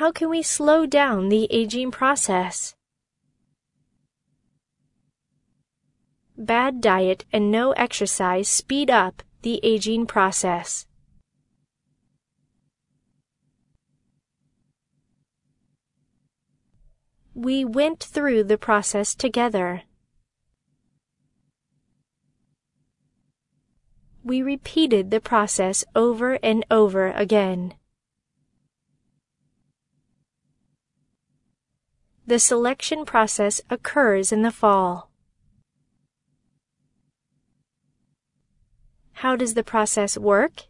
How can we slow down the aging process? Bad diet and no exercise speed up the aging process. We went through the process together. We repeated the process over and over again. The selection process occurs in the fall. How does the process work?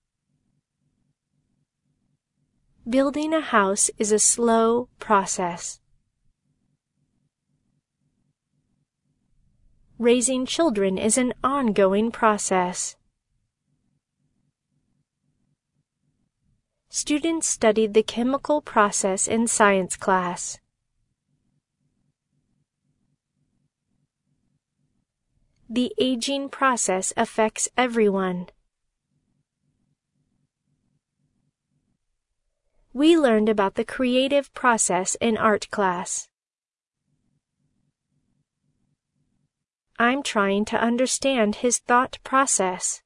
Building a house is a slow process. Raising children is an ongoing process. Students studied the chemical process in science class. The aging process affects everyone. We learned about the creative process in art class. I'm trying to understand his thought process.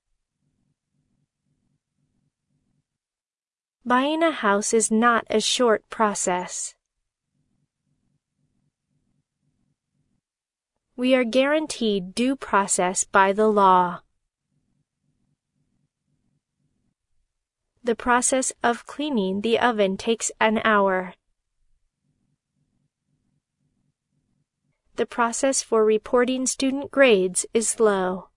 Buying a house is not a short process. We are guaranteed due process by the law. The process of cleaning the oven takes an hour. The process for reporting student grades is slow.